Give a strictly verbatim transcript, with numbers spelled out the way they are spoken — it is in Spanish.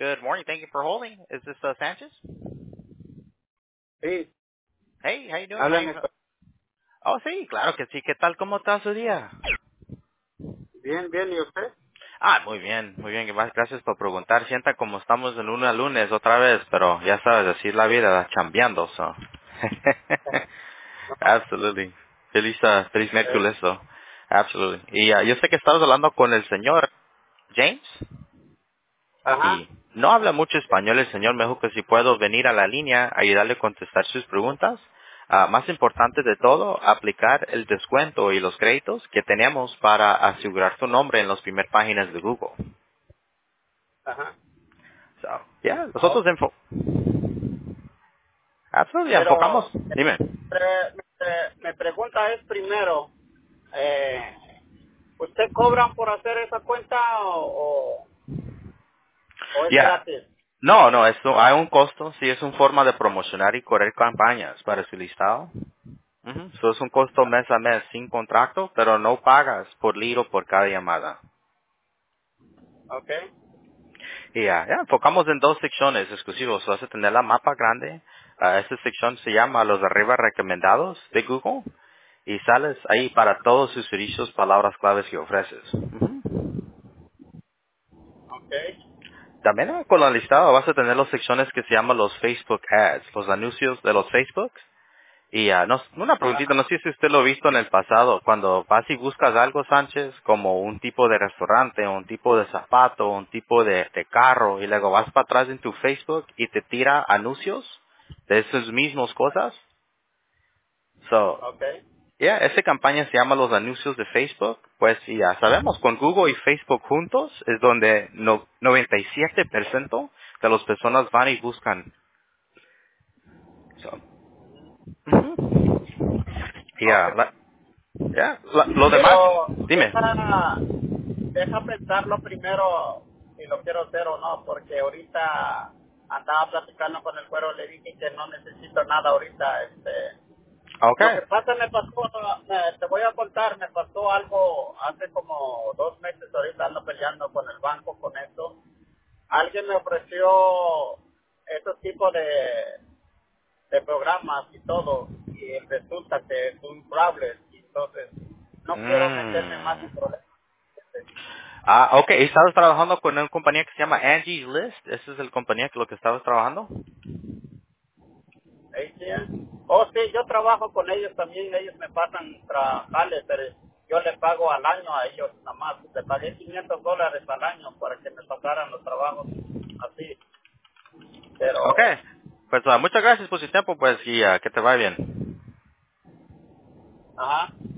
Good morning. Thank you for holding. Is this uh, Sanchez? Sí, Hey, how you doing? How hablan you... español. Oh, sí, claro que sí. ¿Qué tal? ¿Cómo está su día? Bien, bien, ¿y usted? Ah, muy bien, muy bien. Gra- Gracias por preguntar. Sienta como estamos de lunes a lunes otra vez, pero ya sabes, así es la vida, chambeando, so. No, Absolutely. Feliz, uh, feliz eh, miércoles, so. Absolutely. Y uh, yo sé que estabas hablando con el señor James. ajá, Y no habla mucho español el señor, me dijo que si puedo venir a la línea, ayudarle a contestar sus preguntas. Ah, más importante de todo, aplicar el descuento y los créditos que tenemos para asegurar su nombre en las primeras páginas de Google. ajá. So, yeah, nosotros Oh, enfo absolutely, enfocamos. pero Dime. eh, me, me pregunta es primero, eh, ¿usted cobran por hacer esa cuenta o, o, o es Yeah. gratis? No, no, esto hay un costo, sí es una forma de promocionar y correr campañas para su listado. Ujú. So, es un costo mes a mes sin contrato, pero no pagas por lead o por cada llamada. Ok, Y ya, ya, enfocamos en dos secciones exclusivos. Vas a tener la mapa grande. Ah, esta sección se llama los de arriba recomendados de Google. Y sales ahí para todos sus servicios, palabras claves que ofreces. Ujú. ok, También ah, con la listado vas a tener las secciones que se llaman los Facebook Ads, los anuncios de los Facebook. Y ah, no, una preguntita, ajá, no sé si usted lo ha visto en el pasado, cuando vas y buscas algo, Sánchez, como un tipo de restaurante, un tipo de zapato, un tipo de, de carro, y luego vas para atrás en tu Facebook y te tira anuncios de esas mismas cosas. So, ok, yeah, esa campaña se llama los anuncios de Facebook. Pues y ya sabemos, con Google y Facebook juntos es donde no, noventa y siete por ciento de las personas van y buscan. So, ujú. Y ok. ya, la- ya, la- lo demás, Pero dime. deja, deja pensarlo primero si lo quiero hacer o no, porque ahorita andaba platicando con el cuero, le dije que no necesito nada ahorita. Este, lo Okay. que pasa me pasó, me- te voy a contar, me pasó algo hace como dos meses, ahorita ando peleando con el banco con esto. Alguien me ofreció esos tipos de, de programas y todo, y resulta que es un fraude, y entonces no quiero meterme más en Mm. problemas. Ah, okay. ¿Estabas trabajando con una compañía que se llama Angie's List? ¿Esa es el compañía que lo que estabas trabajando? A T M. Oh, sí, yo trabajo con ellos también, ellos me pasan trabajales, pero yo le pago al año a ellos, nada más. Le pagué quinientos dólares al año para que me pasaran los trabajos así, pero, Okay. Pues ah, muchas gracias por su tiempo, pues, y ah, que te vaya bien. ajá.